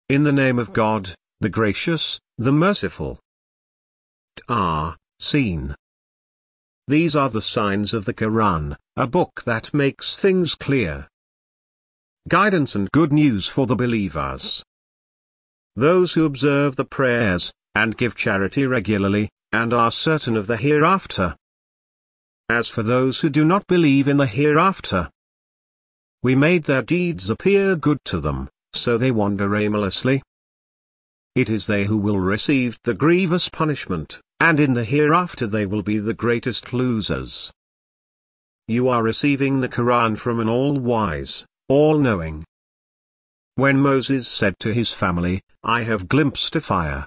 in the name of God, the gracious, the merciful. Seen. These are the signs of the Quran, a book that makes things clear. Guidance and good news for the believers. Those who observe the prayers, and give charity regularly, and are certain of the hereafter. As for those who do not believe in the hereafter, we made their deeds appear good to them, so they wander aimlessly. It is they who will receive the grievous punishment, and in the hereafter they will be the greatest losers. You are receiving the Quran from an all-wise, all-knowing. When Moses said to his family, I have glimpsed a fire.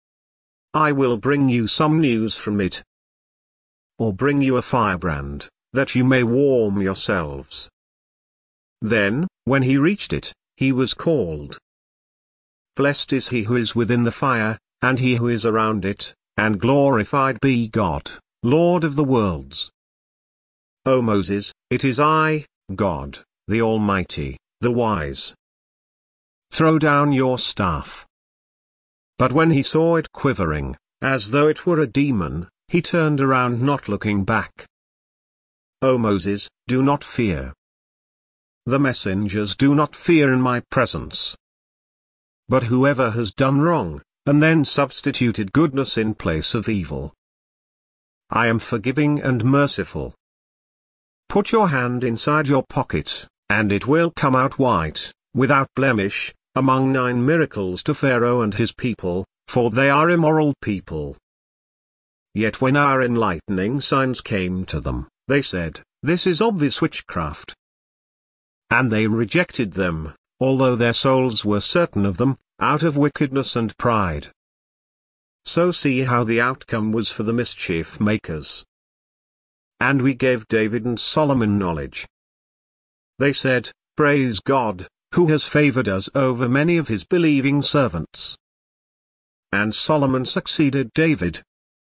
I will bring you some news from it. Or bring you a firebrand, that you may warm yourselves. Then, when he reached it, he was called. Blessed is he who is within the fire, and he who is around it, and glorified be God, Lord of the worlds. O Moses, it is I, God, the Almighty, the Wise. Throw down your staff. But when he saw it quivering, as though it were a demon, he turned around not looking back. O Moses, do not fear. The messengers do not fear in my presence. But whoever has done wrong, and then substituted goodness in place of evil, I am forgiving and merciful. Put your hand inside your pocket, and it will come out white, without blemish, among 9 miracles to Pharaoh and his people, for they are immoral people. Yet when our enlightening signs came to them, they said, this is obvious witchcraft. And they rejected them, although their souls were certain of them, out of wickedness and pride. So see how the outcome was for the mischief makers. And we gave David and Solomon knowledge. They said, praise God, who has favored us over many of his believing servants. And Solomon succeeded David.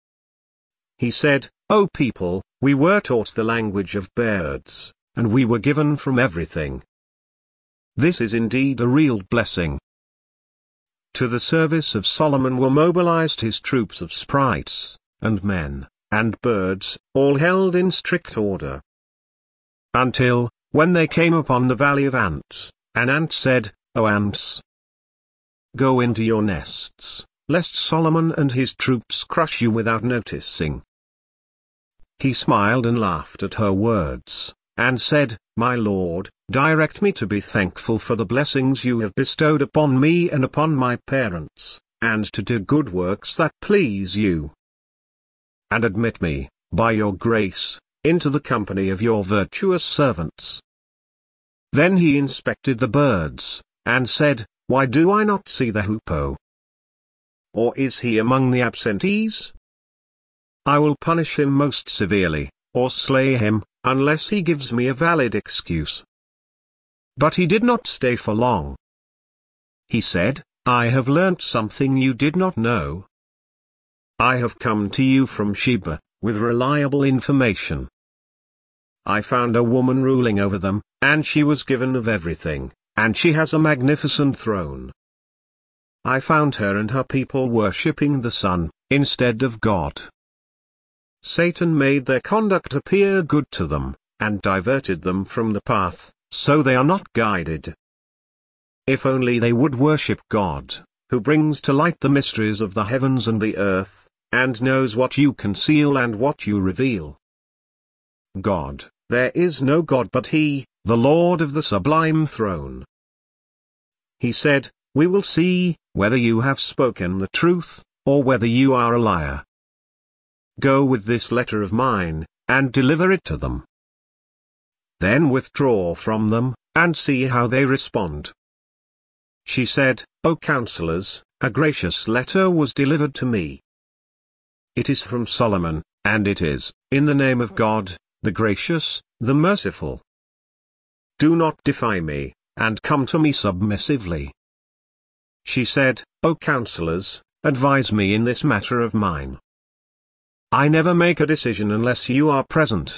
He said, O people, we were taught the language of birds, and we were given from everything. This is indeed a real blessing. To the service of Solomon were mobilized his troops of sprites, and men, and birds, all held in strict order. Until, when they came upon the valley of ants, an ant said, O ants, go into your nests, lest Solomon and his troops crush you without noticing. He smiled and laughed at her words, and said, My Lord, direct me to be thankful for the blessings you have bestowed upon me and upon my parents, and to do good works that please you. And admit me, by your grace, into the company of your virtuous servants. Then he inspected the birds, and said, Why do I not see the hoopoe? Or is he among the absentees? I will punish him most severely, or slay him, unless he gives me a valid excuse. But he did not stay for long. He said, I have learnt something you did not know. I have come to you from Sheba, with reliable information. I found a woman ruling over them, and she was given of everything, and she has a magnificent throne. I found her and her people worshipping the sun, instead of God. Satan made their conduct appear good to them, and diverted them from the path, so they are not guided. If only they would worship God, who brings to light the mysteries of the heavens and the earth, and knows what you conceal and what you reveal. God, there is no God but He, the Lord of the sublime throne. He said, We will see, whether you have spoken the truth, or whether you are a liar. Go with this letter of mine, and deliver it to them. Then withdraw from them, and see how they respond. She said, O counselors, a gracious letter was delivered to me. It is from Solomon, and it is, in the name of God, the gracious, the merciful. Do not defy me, and come to me submissively. She said, O counselors, advise me in this matter of mine. I never make a decision unless you are present.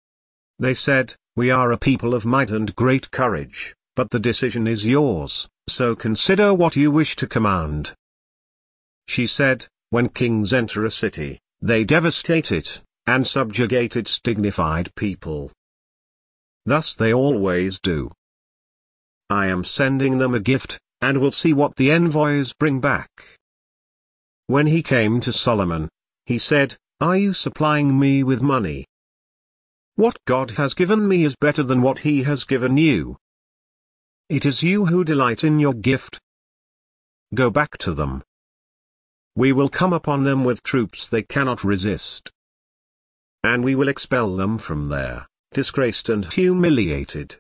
They said, We are a people of might and great courage, but the decision is yours, so consider what you wish to command." She said, "When kings enter a city, they devastate it, and subjugate its dignified people. Thus they always do. I am sending them a gift, and will see what the envoys bring back." When he came to Solomon, he said, "Are you supplying me with money? What God has given me is better than what he has given you. It is you who delight in your gift. Go back to them. We will come upon them with troops they cannot resist. And we will expel them from there, disgraced and humiliated."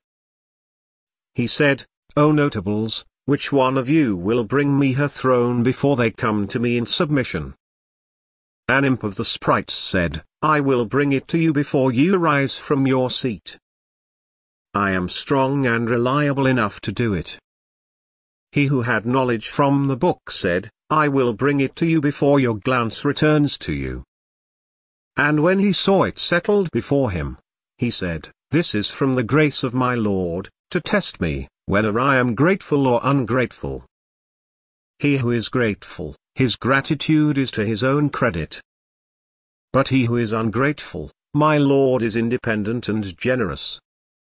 He said, "O notables, which one of you will bring me her throne before they come to me in submission?" An imp of the sprites said, "I will bring it to you before you rise from your seat. I am strong and reliable enough to do it." He who had knowledge from the book said, "I will bring it to you before your glance returns to you." And when he saw it settled before him, he said, "This is from the grace of my Lord, to test me, whether I am grateful or ungrateful." He who is grateful, his gratitude is to his own credit. But he who is ungrateful, my Lord is independent and generous.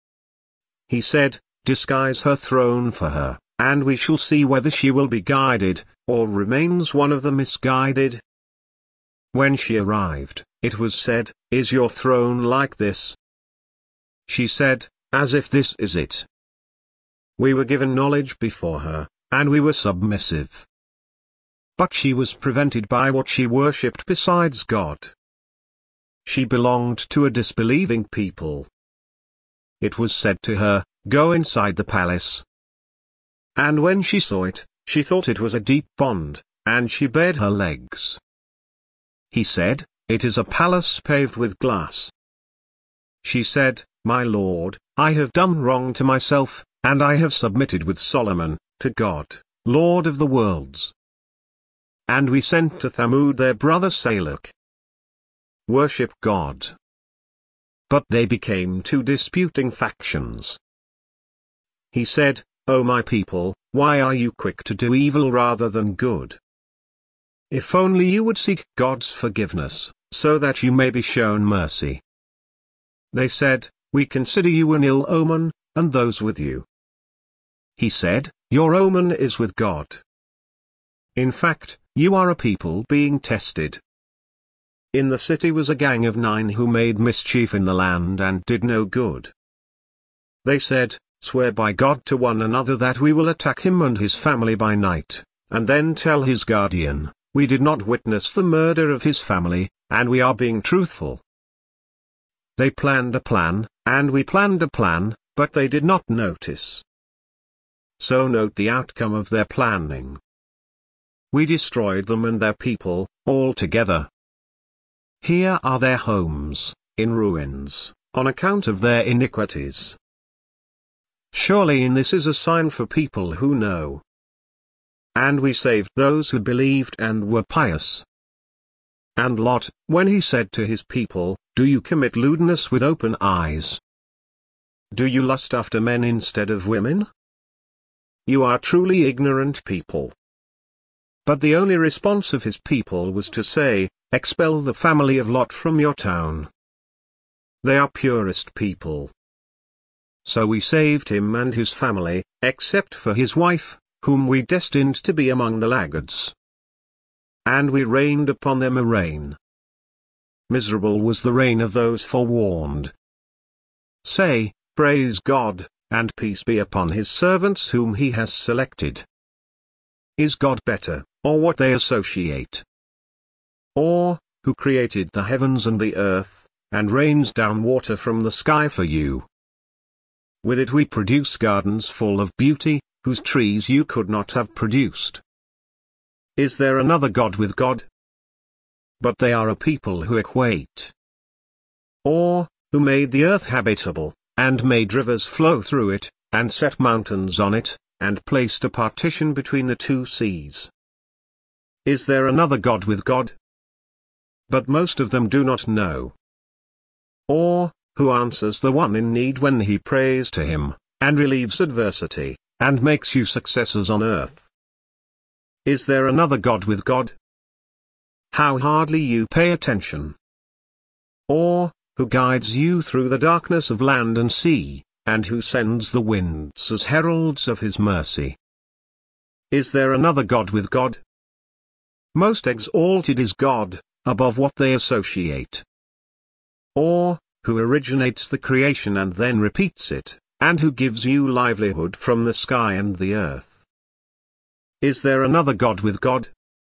He said, "Disguise her throne for her, and we shall see whether she will be guided, or remains one of the misguided." When she arrived, it was said, "Is your throne like this?" She said, "As if this is it." We were given knowledge before her, and we were submissive. But she was prevented by what she worshipped besides God. She belonged to a disbelieving people. It was said to her, "Go inside the palace." And when she saw it, she thought it was a deep pond, and she bared her legs. He said, "It is a palace paved with glass." She said, "My Lord, I have done wrong to myself, and I have submitted with Solomon, to God, Lord of the worlds." And we sent to Thamud their brother Salak. Worship God. But they became two disputing factions. He said, "O my people, why are you quick to do evil rather than good? If only you would seek God's forgiveness, so that you may be shown mercy." They said, "We consider you an ill omen, and those with you." He said, "Your omen is with God. In fact, you are a people being tested." In the city was a gang of 9 who made mischief in the land and did no good. They said, "Swear by God to one another that we will attack him and his family by night, and then tell his guardian, 'We did not witness the murder of his family, and we are being truthful.'" They planned a plan, and we planned a plan, but they did not notice. So note the outcome of their planning. We destroyed them and their people, all together. Here are their homes, in ruins, on account of their iniquities. Surely in this is a sign for people who know. And we saved those who believed and were pious. And Lot, when he said to his people, "Do you commit lewdness with open eyes? Do you lust after men instead of women? You are truly ignorant people." But the only response of his people was to say, "Expel the family of Lot from your town. They are purest people." So we saved him and his family, except for his wife, whom we destined to be among the laggards. And we rained upon them a rain. Miserable was the rain of those forewarned. Say, "Praise God, and peace be upon his servants whom he has selected." Is God better, or what they associate? Or, who created the heavens and the earth, and rains down water from the sky for you? With it we produce gardens full of beauty, whose trees you could not have produced. Is there another God with God? But they are a people who equate. Or, who made the earth habitable, and made rivers flow through it, and set mountains on it, and placed a partition between the two seas. Is there another God with God? But most of them do not know. Or, who answers the one in need when he prays to him, and relieves adversity, and makes you successors on earth. Is there another God with God? How hardly you pay attention. Or, who guides you through the darkness of land and sea, and who sends the winds as heralds of his mercy? Is there another God with God? Most exalted is God, above what they associate. Or, who originates the creation and then repeats it, and who gives you livelihood from the sky and the earth? Is there another God with God?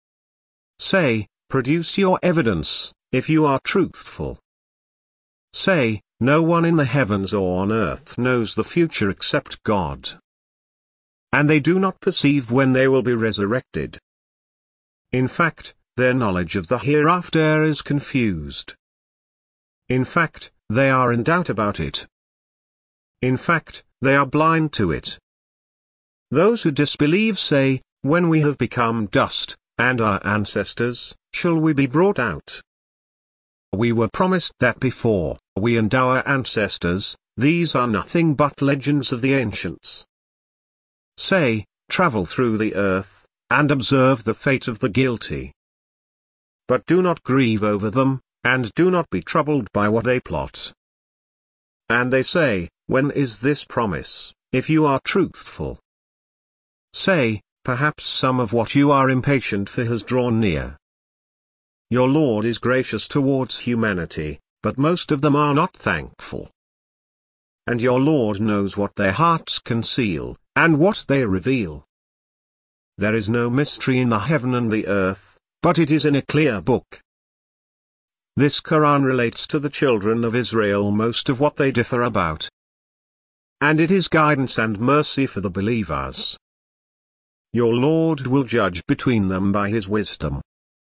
Say, produce your evidence, if you are truthful. Say, no one in the heavens or on earth knows the future except God. And they do not perceive when they will be resurrected. In fact, their knowledge of the hereafter is confused. In fact, they are in doubt about it. In fact, they are blind to it. Those who disbelieve say, when we have become dust, and our ancestors, shall we be brought out? We were promised that before, we and our ancestors, these are nothing but legends of the ancients. Say, travel through the earth, and observe the fate of the guilty. But do not grieve over them, and do not be troubled by what they plot. And they say, when is this promise, if you are truthful? Say, perhaps some of what you are impatient for has drawn near. Your Lord is gracious towards humanity, but most of them are not thankful. And your Lord knows what their hearts conceal, and what they reveal. There is no mystery in the heaven and the earth, but it is in a clear book. This Quran relates to the children of Israel most of what they differ about. And it is guidance and mercy for the believers. Your Lord will judge between them by his wisdom.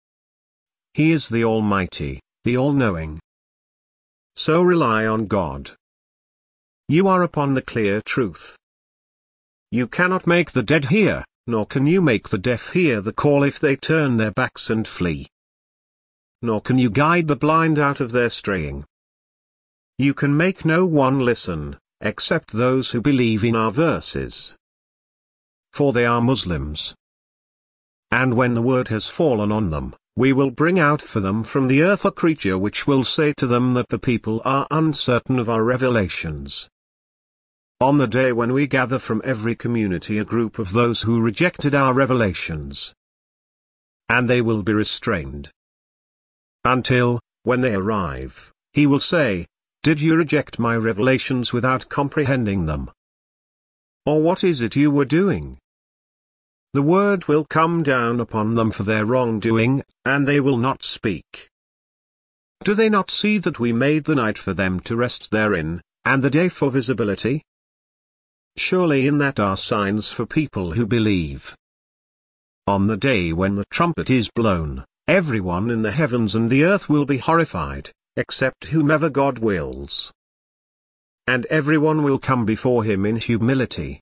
He is the Almighty, the All-Knowing. So rely on God. You are upon the clear truth. You cannot make the dead hear, nor can you make the deaf hear the call if they turn their backs and flee. Nor can you guide the blind out of their straying. You can make no one listen, except those who believe in our verses. For they are Muslims. And when the word has fallen on them, we will bring out for them from the earth a creature which will say to them that the people are uncertain of our revelations. On the day when we gather from every community a group of those who rejected our revelations. And they will be restrained. Until, when they arrive, he will say, did you reject my revelations without comprehending them? Or what is it you were doing? The word will come down upon them for their wrongdoing, and they will not speak. Do they not see that we made the night for them to rest therein, and the day for visibility? Surely in that are signs for people who believe. On the day when the trumpet is blown, everyone in the heavens and the earth will be horrified, except whomever God wills. And everyone will come before him in humility.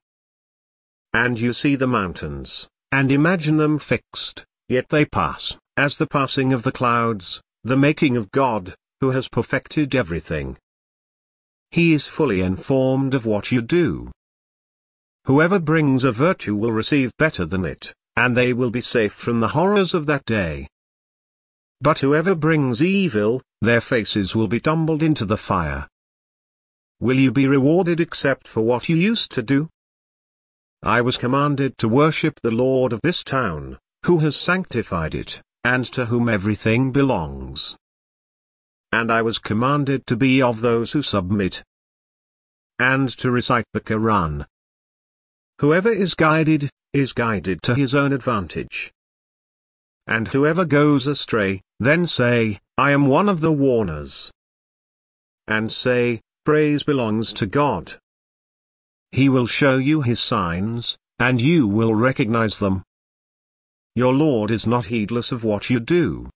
And you see the mountains, and imagine them fixed, yet they pass, as the passing of the clouds, the making of God, who has perfected everything. He is fully informed of what you do. Whoever brings a virtue will receive better than it, and they will be safe from the horrors of that day. But whoever brings evil, their faces will be tumbled into the fire. Will you be rewarded except for what you used to do? I was commanded to worship the Lord of this town, who has sanctified it, and to whom everything belongs. And I was commanded to be of those who submit, and to recite the Quran. Whoever is guided to his own advantage. And whoever goes astray, then say, I am one of the warners. And say, praise belongs to God. He will show you his signs, and you will recognize them. Your Lord is not heedless of what you do.